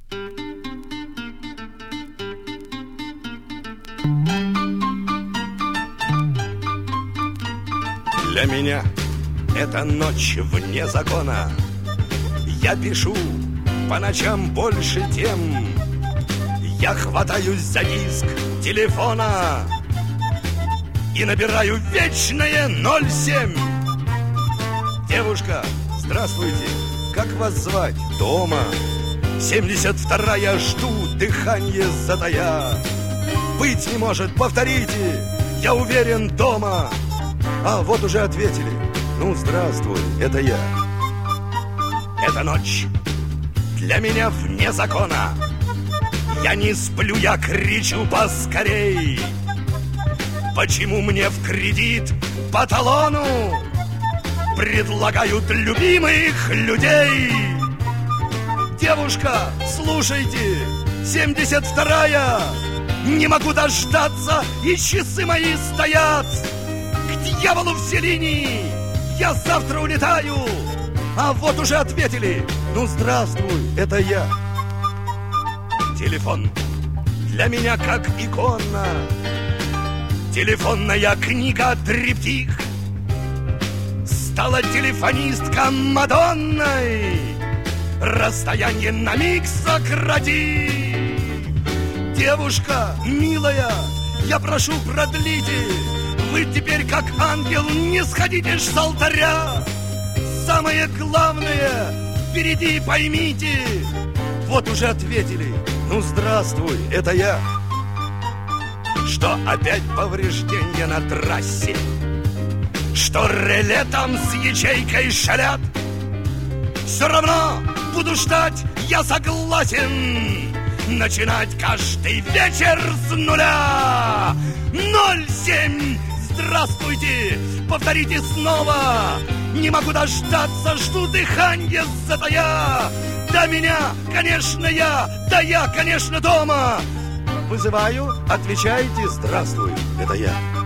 Для меня это ночь вне закона. Я пишу по ночам больше тем. Я хватаюсь за диск телефона и набираю вечное 07. Девушка, здравствуйте, как вас звать? Дома. 72-я, жду, дыхание затая. Быть не может, повторите, я уверен, дома. А вот уже ответили. Ну, здравствуй, это я. Эта ночь для меня вне закона. Я не сплю, я кричу поскорей. Почему мне в кредит по талону предлагают любимых людей? Девушка, слушайте, 72-я, не могу дождаться, и часы мои стоят. К дьяволу все линии, я завтра улетаю. А вот уже ответили. Ну, здравствуй, это я. Телефон для меня как икона. Телефонная книга триптих. Стала телефонистка Мадонной. Расстояние на миг сократи. Девушка, милая, я прошу, продлите. Вы теперь как ангел не сходите с алтаря. Самое главное впереди, поймите. Вот уже ответили. Ну, здравствуй, это я. Что опять повреждения на трассе? Что реле там с ячейкой шалят? Все равно буду ждать, я согласен. Начинать каждый вечер с нуля. 07. Здравствуйте, повторите снова. Не могу дождаться, жду дыхание затая. Да меня, конечно, я, да я, конечно, дома. Вызываю, отвечайте, здравствуй, это я.